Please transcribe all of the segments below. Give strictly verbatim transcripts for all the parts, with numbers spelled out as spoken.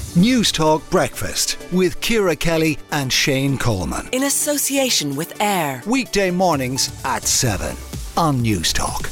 Newstalk Breakfast with Ciara Kelly and Shane Coleman. In association with AIR. Weekday mornings at seven on Newstalk.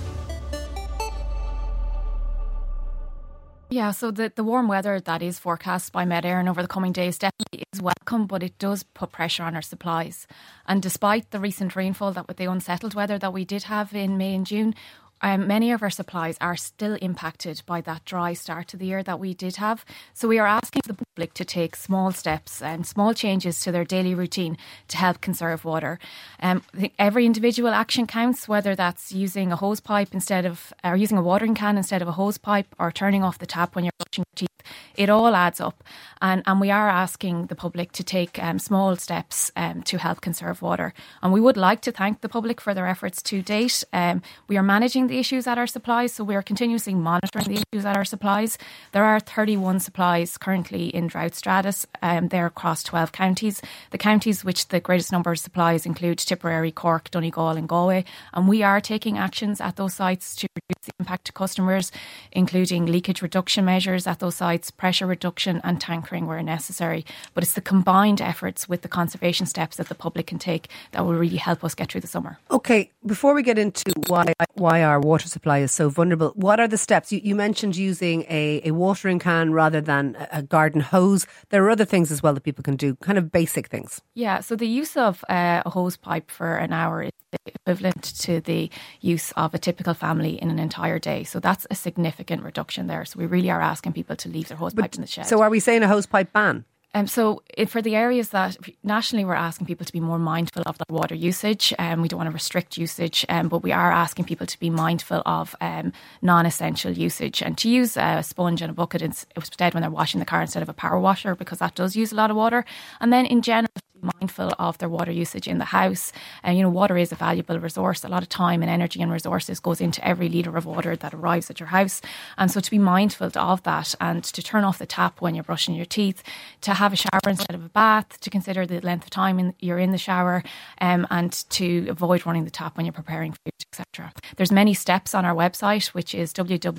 Yeah, so the, the warm weather that is forecast by Met Éireann over the coming days definitely is welcome, but it does put pressure on our supplies. And despite the recent rainfall, that with the unsettled weather that we did have in May and June, Um, many of our supplies are still impacted by that dry start to the year that we did have. So we are asking the public to take small steps and small changes to their daily routine to help conserve water. Um, I think every individual action counts, whether that's using a hose pipe instead of, or using a watering can instead of a hose pipe, or turning off the tap when you're brushing your teeth. It all adds up. And, and we are asking the public to take um, small steps um, to help conserve water. And we would like to thank the public for their efforts to date. Um, we are managing the issues at our supplies, so we are continuously monitoring the issues at our supplies. There are thirty-one supplies currently in drought status. Um, they're across twelve counties. The counties which the greatest number of supplies include Tipperary, Cork, Donegal and Galway. And we are taking actions at those sites to reduce the impact to customers, including leakage reduction measures at those sites, pressure reduction and tankering where necessary. But it's the combined efforts with the conservation steps that the public can take that will really help us get through the summer. Okay, before we get into why why our water supply is so vulnerable, what are the steps? You, you mentioned using a, a watering can rather than a garden hose. There are other things as well that people can do, kind of basic things. Yeah, so the use of uh, a hose pipe for an hour is equivalent to the use of a typical family in an entire day. So that's a significant reduction there. So we really are asking people to leave their hose pipe in the shed. So are we saying a hose pipe ban? Um, so if for the areas that nationally we're asking people to be more mindful of their water usage, and um, we don't want to restrict usage, um, but we are asking people to be mindful of um, non-essential usage and to use a sponge and a bucket instead when they're washing the car instead of a power washer, because that does use a lot of water. And then in general, be mindful of their water usage in the house. And you know, water is a valuable resource. A lot of time and energy and resources goes into every litre of water that arrives at your house. And so to be mindful of that and to turn off the tap when you're brushing your teeth, to have a shower instead of a bath, to consider the length of time in, you're in the shower, um, and to avoid running the tap when you're preparing food, et cetera. There's many steps on our website, which is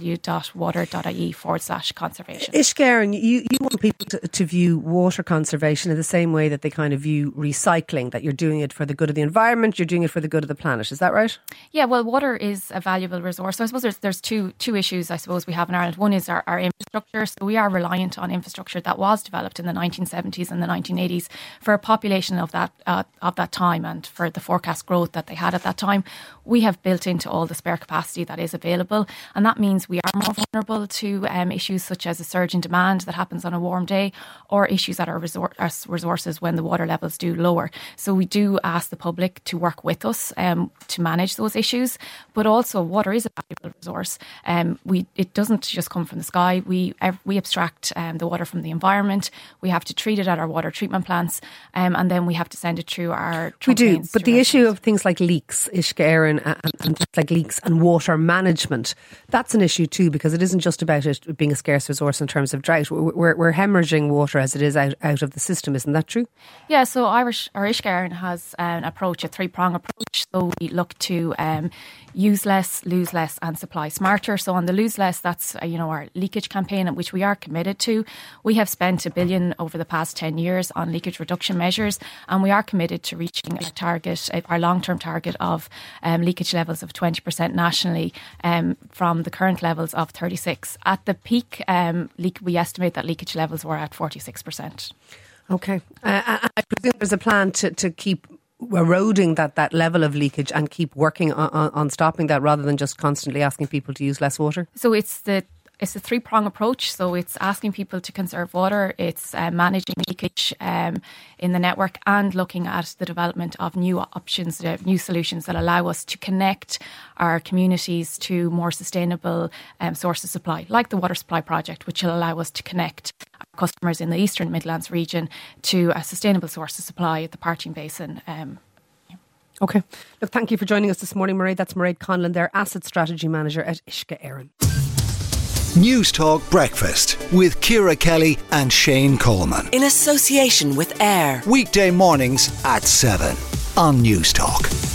www.water.ie forward slash conservation. Ishkaren, you, you want people to, to view water conservation in the same way that they kind of view recycling, that you're doing it for the good of the environment, you're doing it for the good of the planet. Is that right? Yeah, well, water is a valuable resource. So I suppose there's, there's two two issues I suppose we have in Ireland. One is our, our infrastructure. So we are reliant on infrastructure that was developed in the nineteen seventies and the nineteen eighties for a population of that uh, of that time and for the forecast growth that they had at that time. We have built into all the spare capacity that is available, and that means we are more vulnerable to um, issues such as a surge in demand that happens on a warm day, or issues at our, resor- our resources when the water levels do lower. So we do ask the public to work with us um, to manage those issues, but also water is a valuable resource. Um, we it doesn't just come from the sky. We we abstract um, the water from the environment. We have to treat it at our water treatment plants, um, and then we have to send it through our We do, but the residents. issue of things like leaks, Ishkaren, and, and things like leaks and water management, that's an issue too, because it isn't just about it being a scarce resource in terms of drought. We're, we're, we're hemorrhaging water as it is out, out of the system, isn't that true? Yeah, so Irish or Ishkaren has an approach, a three-prong approach. So we look to um, use less, lose less and supply smarter. So on the lose less, that's uh, you know our leakage campaign, which we are committed to. We have spent a billion over the past ten years on leakage reduction measures, and we are committed to reaching our target, our long-term target of um, leakage levels of twenty percent nationally um, from the current levels of thirty-six. At the peak, um, leak, we estimate that leakage levels were at forty-six percent. Okay. Uh, I presume there's a plan to, to keep eroding that, that level of leakage and keep working on, on, on stopping that rather than just constantly asking people to use less water? So it's the It's a three-prong approach. So it's asking people to conserve water, it's uh, managing leakage um, in the network, and looking at the development of new options, uh, new solutions that allow us to connect our communities to more sustainable um, sources of supply, like the Water Supply Project, which will allow us to connect our customers in the Eastern Midlands region to a sustainable source of supply at the Partine Basin. Um, Okay. Look, thank you for joining us this morning, Mairead. That's Mairead Conlon, their Asset Strategy Manager at Ishkaren. Newstalk Breakfast with Ciara Kelly and Shane Coleman. In association with AIR. Weekday mornings at seven on Newstalk.